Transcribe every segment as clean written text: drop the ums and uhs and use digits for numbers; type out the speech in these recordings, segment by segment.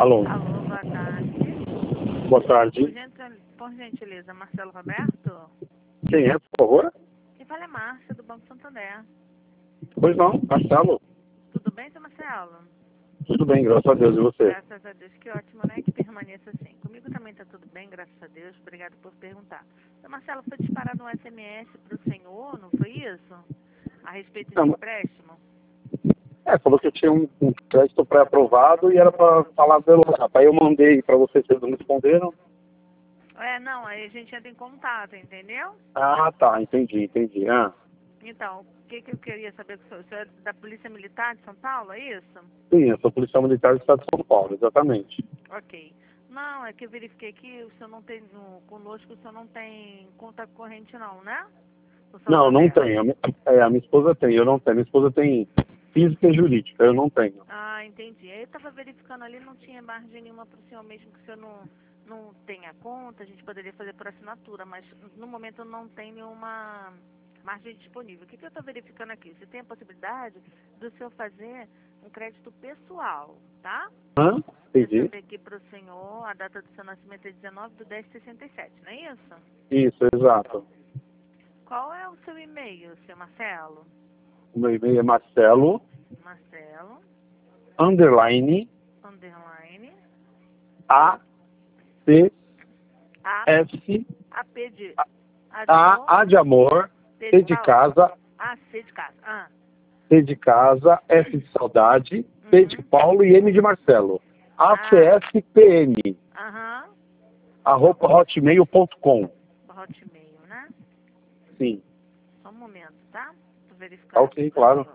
Alô, Alô, boa tarde. boa tarde. Por gentileza, Marcelo Roberto? Quem é, por favor? Quem fala é Márcia, do Banco Santander. Pois não, Marcelo. Tudo bem, seu Marcelo? Tudo bem, graças a Deus. E você? Graças a Deus, que ótimo, né? Que permaneça assim. Comigo também tá tudo bem, graças a Deus. Obrigado por perguntar. Seu Marcelo, foi disparado um SMS para o senhor, não foi isso? A respeito de Não, empréstimo? falou que eu tinha um crédito pré-aprovado e era para falar pelo WhatsApp. Aí eu mandei para vocês, vocês não me responderam. Não, aí a gente entra em contato, entendeu? Ah, tá, entendi. Ah, Então, o que eu queria saber com o senhor? O senhor é da Polícia Militar de São Paulo, é isso? sim, eu sou policial militar do estado de São Paulo, exatamente. Ok. Não, é que eu verifiquei aqui, o senhor não tem, conosco o senhor não tem conta corrente não, né? No Não, não Santander. tenho. A minha esposa tem, eu não tenho. Minha esposa tem física e jurídica, eu não tenho. Ah, entendi. Aí eu estava verificando ali, não tinha margem nenhuma para o senhor, mesmo que o senhor não tenha conta, a gente poderia fazer por assinatura, mas no momento não tem nenhuma margem disponível. O que eu estou verificando aqui? Você tem a possibilidade do senhor fazer um crédito pessoal, tá? Hã? Deixa eu Entendi. ver aqui para o senhor, a data do seu nascimento é 19/10/67, não é isso? Isso, exato. Qual é o seu e-mail, seu Marcelo? O meu e-mail é Marcelo, Marcelo, underline, underline, A, C, A, S, A, P de, A de amor, A de amor, C C de de pau, casa, A, C de casa, C de casa, S de saudade, P de Uhum. Paulo e M de Marcelo. ACSPM, Aham, @hotmail.com. Hotmail, né? Sim, Só um momento, tá? Tô verificando tá aqui ok, pro claro. senhor.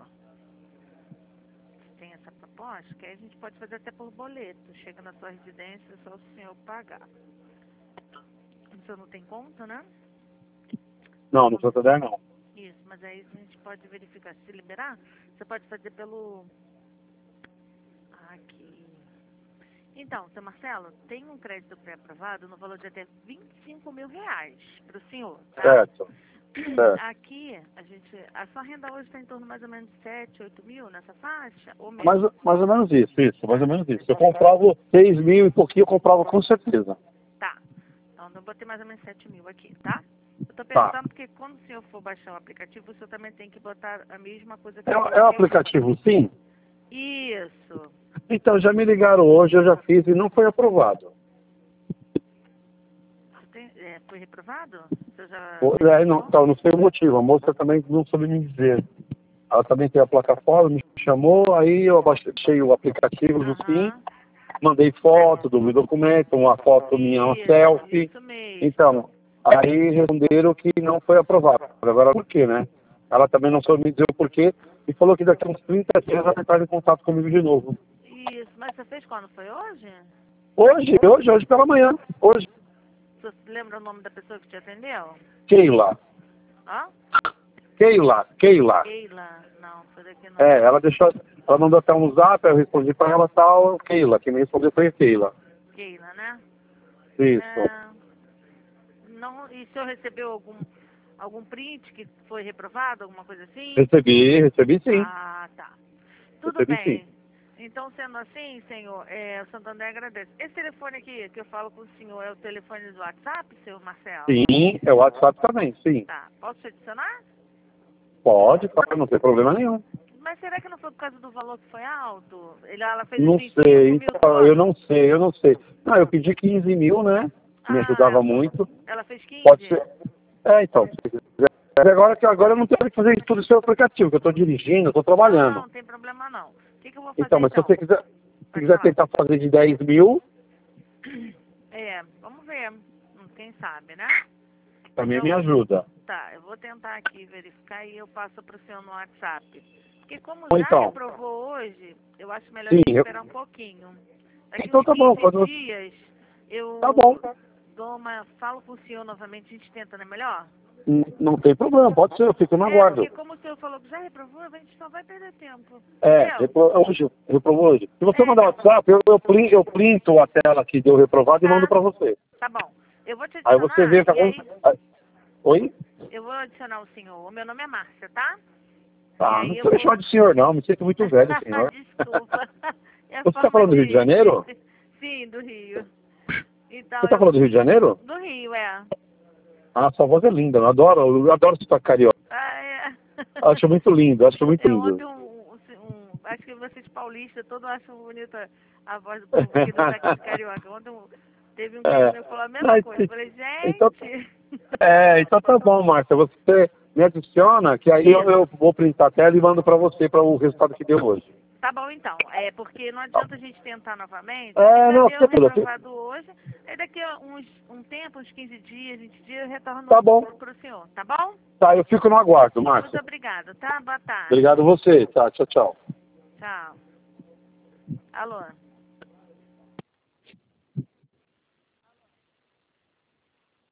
Se tem essa proposta, que aí a gente pode fazer até por boleto. Chega na sua residência, é só o senhor pagar. O senhor não tem conta, né? Não, no Santander não. Isso, mas aí a gente pode verificar. Se liberar, você pode fazer pelo... Aqui. Então, seu Marcelo, tem um crédito pré-aprovado no valor de até R$ 25.000 para o senhor, tá? Certo, certo. Aqui, a sua renda hoje está em torno mais ou menos de 7, 8 mil nessa faixa, ou menos? Mais ou menos isso, mais ou menos isso. Eu comprava 6 mil e pouquinho, eu comprava com certeza. Tá. Então, eu botei mais ou menos 7 mil aqui, tá? Eu tô Tá. perguntando porque quando o senhor for baixar o aplicativo, o senhor também tem que botar a mesma coisa que É, eu é o coloquei. aplicativo Sim? Isso. Então, já me ligaram hoje, eu já fiz e não foi aprovado. Foi reprovado? Você já Não, verificou? então, não sei o motivo, a moça também não soube me dizer. Ela também tem a plataforma, me chamou, aí eu baixei o aplicativo do Sim, Aham. mandei foto do meu documento, uma foto minha, uma selfie. Isso mesmo. Então, aí responderam que não foi aprovado. Agora, por quê, né? Ela também não soube me dizer o porquê e falou que daqui a uns 30 dias ela vai entrar em contato comigo de novo. Isso. Mas você fez quando? Foi hoje? Hoje pela manhã. Hoje, Você lembra o nome da pessoa que te atendeu? Keila. Hã? Keila. Keila. Não, foi daqui não. É, ela mandou até um zap, eu respondi para ela tal, Keila. Quem me respondeu foi a Keila. Keila, né? Isso. É, não, e o senhor recebeu algum print que foi reprovado, alguma coisa assim? Recebi sim. Ah, tá. Tudo Recebi sim. bem. Então, sendo assim, senhor, o Santander agradece. Esse telefone aqui que eu falo com o senhor é o telefone do WhatsApp, senhor Marcelo? Sim, é o WhatsApp também, sim. Tá. Posso te adicionar? Pode, não tem problema nenhum. Mas será que não foi por causa do valor que foi alto? Ela fez os Não 25 sei, mil então, eu todos? não sei. Não, eu pedi 15 mil, né? Me ajudava muito. Ela fez 15? Pode ser. É, então, se você quiser. Agora eu não tenho que fazer isso tudo no seu aplicativo, que eu estou dirigindo, eu estou trabalhando. Não tem problema não. O que eu vou fazer Então, mas se você quiser, Pode falar. tentar fazer de 10 mil, Vamos ver. Quem sabe, né? também Então, me ajuda. Tá, eu vou tentar aqui verificar e eu passo para o senhor no WhatsApp. Porque como Ou já então, reprovou hoje, eu acho melhor sim, a gente esperar um pouquinho. Daqui então uns tá bom, 15 quando dias, eu tá bom. falo com o senhor novamente, a gente tenta, não é melhor? Não tem problema, pode ser, eu fico no aguardo. Porque como o senhor falou que já reprovou, a gente só vai perder tempo. É, Entendeu? reprovou hoje. Se você mandar o WhatsApp, eu printo a tela que deu reprovado e mando pra você. Tá bom. Eu vou te Aí você adicionar vê que e aí Oi? eu vou adicionar o senhor. O meu nome é Márcia, tá? Tá, E não aí eu precisa me vou... chamar de senhor, não. Me sinto muito velho, senhor. Desculpa. É a Você está forma falando do Rio de Janeiro? Sim, do Rio. Então, Você tá falando do Rio de Janeiro? do Rio, é. Ah, sua voz é linda, eu adoro sotaque carioca. Ah, é. Acho muito lindo, acho muito Eu ontem lindo. acho que vocês paulistas todos acham bonita a voz do povo aqui do Tec Carioca. Ontem teve um cliente meu que falou a Não, mesma coisa. Eu falei, então, gente. então tá bom, Márcia. Você me adiciona, que aí eu vou printar a tela e mando pra você para o resultado que deu hoje. Tá bom então. É porque não adianta a gente tentar novamente. Não, Já deu tranquilo. reprovado hoje. Aí daqui a um tempo, uns 15 dias, 20 dias, eu retorno Tá bom. pro senhor. Tá bom? Tá, eu fico no aguardo, Márcia. Muito obrigada, tá? Boa tarde. Obrigado a você. Tá, tchau, tchau. Tchau. Alô?